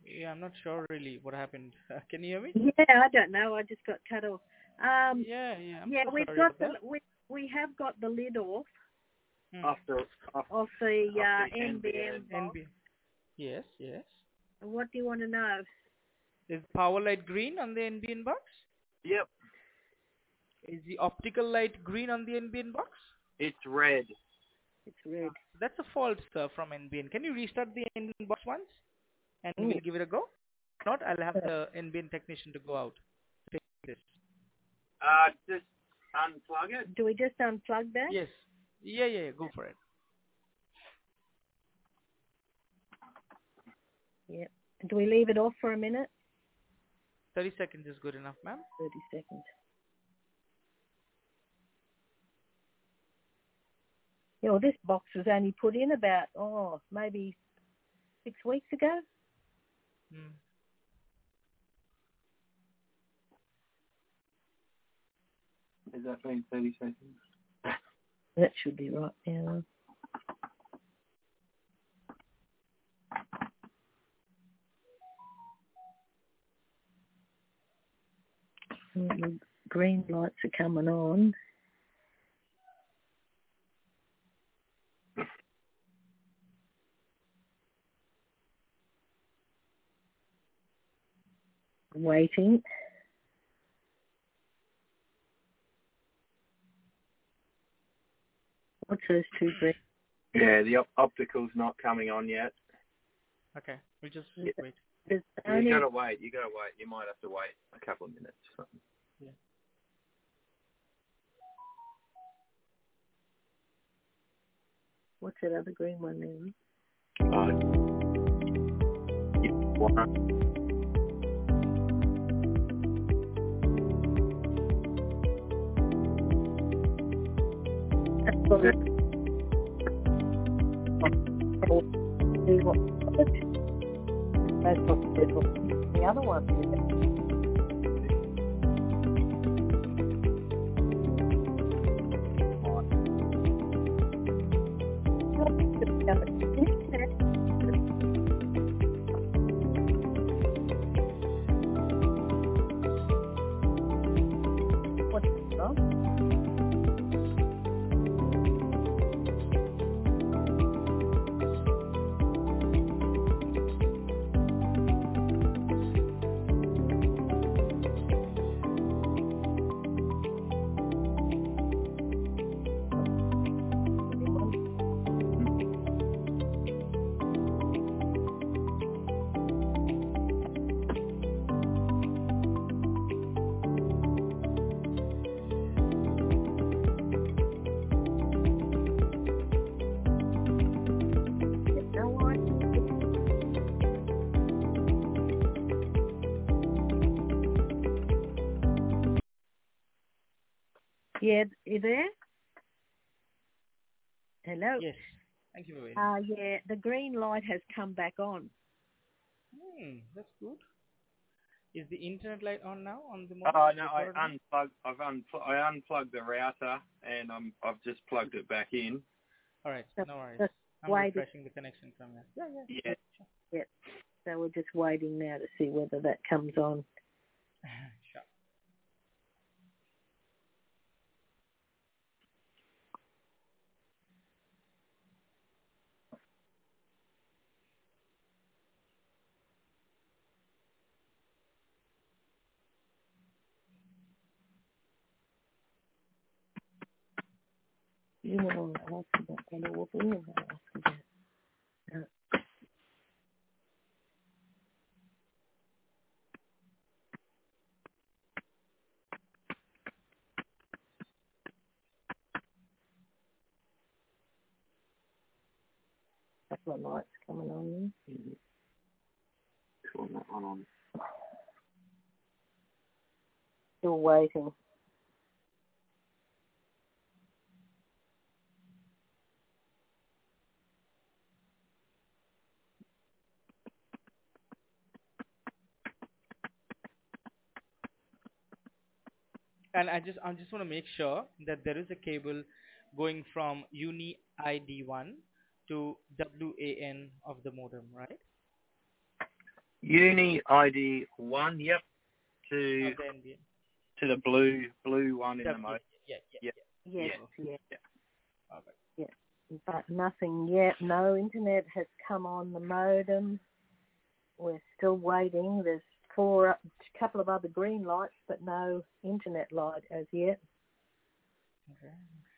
Yeah, I'm not sure really what happened. Can you hear me? Yeah, I don't know. I just got cut off. Um, Yeah, I'm yeah, so we've sorry got about that. we have got the lid off Hmm. After after of the after NBN NBN. box. NB. Yes. What do you want to know? Is power light green on the NBN box? Yep, Is the optical light green on the NBN box? it's red. It's red. That's a fault, sir, from NBN. Can you restart the NBN box once and Oh, we'll give it a go? If not, I'll have the NBN technician to go out to take this. Just unplug it. do we just unplug that? Yes. Yeah. Go for it. Yeah. Do we leave it off for a minute? 30 seconds is good enough, ma'am. 30 seconds. Yeah, well, this box was only put in about, maybe 6 weeks ago. Hmm. Has that been 30 seconds? That should be right now. The green lights are coming on. Waiting. What's those two green? Yeah, the optical's not coming on yet. Okay. We'll just Yeah. wait. There's You only, gotta wait. You might have to wait a couple of minutes. Or something. Yeah. what's that other green one there? Yeah, one. That's what Yeah. the other one. What's that? Yeah, you there? Hello? Yes. Thank you for waiting. Yeah, the green light has come back on. That's good. Is the internet light on now on the modem? Oh no, Recorded I unplugged the router and I've just plugged it back in. All right. So No worries. just I'm waiting. refreshing the connection from here. Yeah. Sure. Yeah. So we're just waiting now to see whether that comes on. Sure. You know, I asked about that. I will be in there asking about. Couple of lights coming on there. Turn that one on. Still waiting. And I just want to make sure that there is a cable going from Uni ID1 to WAN of the modem, right? Uni ID 1, yep, to of the NBN. the blue one in the WPA. mode. Yeah, yeah, Yep. yeah. Yes, Yeah. yes. Okay. Yeah. But nothing yet. No internet has come on the modem. We're still waiting. There's a couple of other green lights, but no internet light as yet. Okay.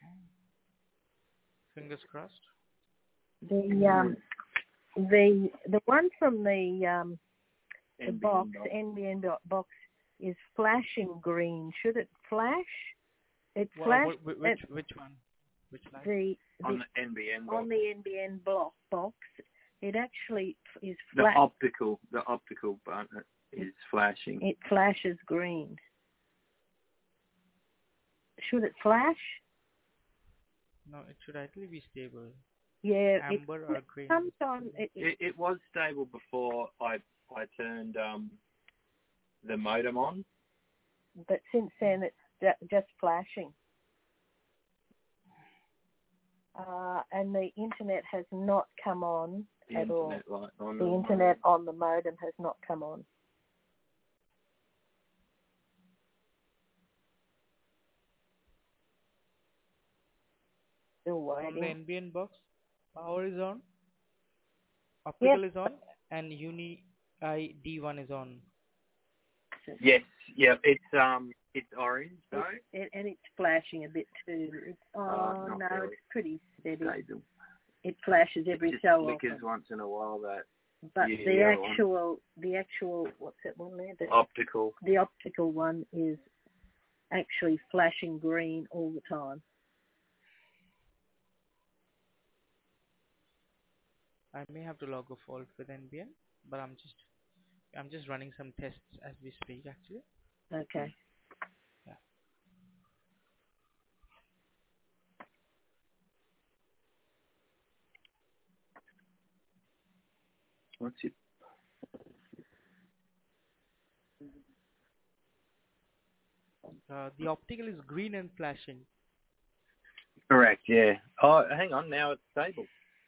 Fingers crossed. The one from the NBN box, NBN box, is flashing green. Should it flash? It Well, flashed which one? Which light? on the NBN box. on the NBN box. It actually is The flash. optical button is flashing. It flashes green. Should it flash? No, it should ideally be stable. Yeah. Amber or green? Sometimes It was stable before I turned the modem on. but since then it's just flashing. And the internet has not come on The at all. internet light on. The internet on the modem has not come on. Still On the waiting. NBN box, power is on, optical is on, and Uni ID1 is on. Yes, yeah, it's orange though. And it's flashing a bit too. Not No, really. it's pretty steady. Stable. It flashes every It just so flickers often. once in a while. That But yeah, the actual what's that one there? optical. The optical one is actually flashing green all the time. I may have to log a fault with NBN, but I'm just running some tests as we speak actually. Okay. Yeah. What's it? The optical is green and flashing. Correct. Yeah. Oh, hang on. Now it's stable.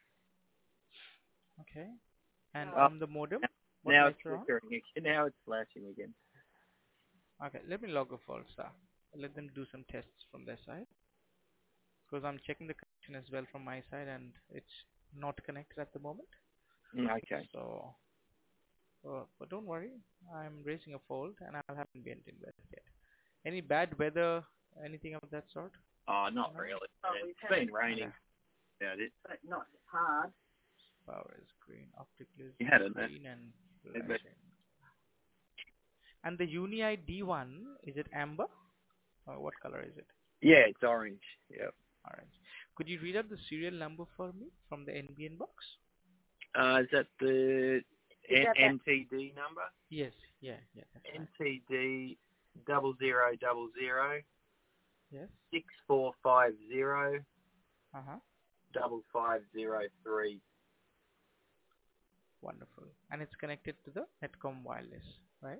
Okay. And Oh. from the modem, what Now lights it's are on? flickering again. Now it's flashing again. Okay, let me log a fault, sir. Let them do some tests from their side. Because I'm checking the connection as well from my side and it's not connected at the moment. Okay. So, but don't worry, I'm raising a fault and I'll have NBN to investigate. Any bad weather, anything of that sort? Oh, not No? really. Oh, It's been raining. Okay. Yeah, But not hard. Power is green, optical is You had it, green and Yeah, but- flashing. And the Uni ID1, is it amber? Or what color is it? Yeah, it's orange. Yeah. Orange. Could you read out the serial number for me from the NBN box? Is that the Is that NTD number? Yes, yeah, that's right. NTD 0000 Yes. 6450 Uh-huh. 5503. Wonderful. And it's connected to the Netcom wireless, right?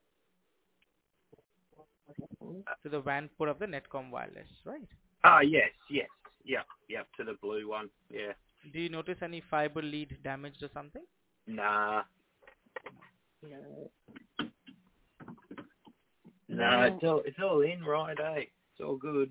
To the WAN port of the Netcom wireless, right? Ah, yes. Yep, to the blue one. Yeah. Do you notice any fiber lead damaged or something? Nah. No. No, it's all in right, eh? It's all good.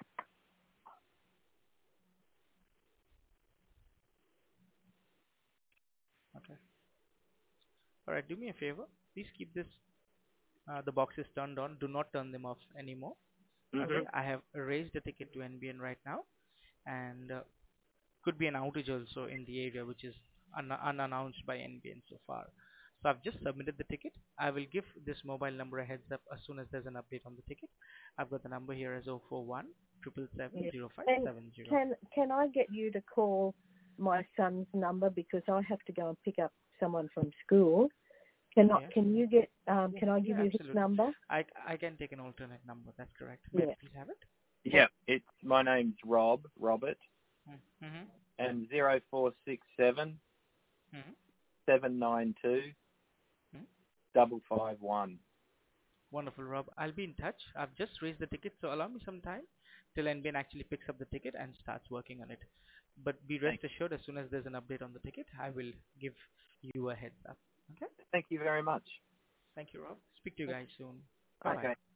Okay. All right, do me a favor. Please keep this, the boxes turned on. Do not turn them off anymore. Okay, Mhm. I have raised a ticket to NBN right now, and could be an outage also in the area which is unannounced by NBN so far. So I've just submitted the ticket. I will give this mobile number a heads up as soon as there's an update on the ticket. I've got the number here as 041 777 Can I get you to call my son's number because I have to go and pick up someone from school? Can Yeah. you get can I give you his absolutely. number? I can take an alternate number. That's correct. Yeah. May I please have it? Yeah, my name's Robert, Mm-hmm. and 0467 Mm-hmm. 792 Hmm? 551. Wonderful, Rob. I'll be in touch. I've just raised the ticket, so allow me some time till NBN actually picks up the ticket and starts working on it. But be rest assured, as soon as there's an update on the ticket, I will give you a heads up. Okay. Thank you very much. Thank you, Rob. Speak to you guys soon. Bye-bye. Okay.